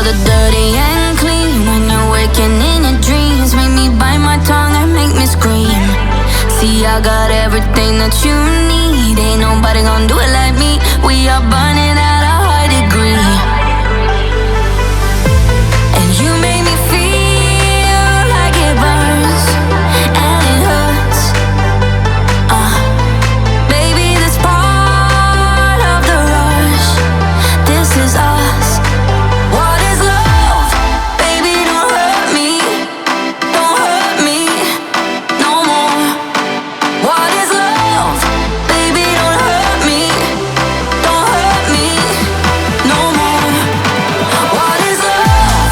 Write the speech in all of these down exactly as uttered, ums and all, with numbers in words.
the dirty and clean. When you're waking in your dreams, make me bite my tongue and make me scream. See, I got everything that you need. Ain't nobody gonna do it like me. We are burning at a high degree. And you make me feel like it burns and it hurts. Uh, baby, this part of the rush. This is us. What is love? Baby, don't hurt me. Don't hurt me no more. What is love? Baby, don't hurt me. Don't hurt me no more. What is love?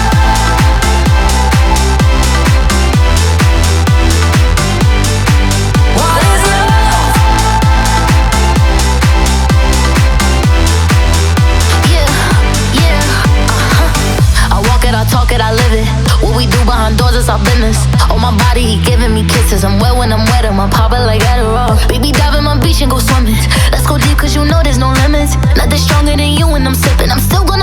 What is love? Yeah, yeah, uh-huh. I walk it, I talk it, I live it. What we do behind doors is our business. On my body, he giving me kisses. I'm wet when I'm wet, I'm popping like Adderall. Baby, dive in my beach and go swimming. Let's go deep, cause you know there's no limits. Nothing stronger than you when I'm sipping. I'm still gonna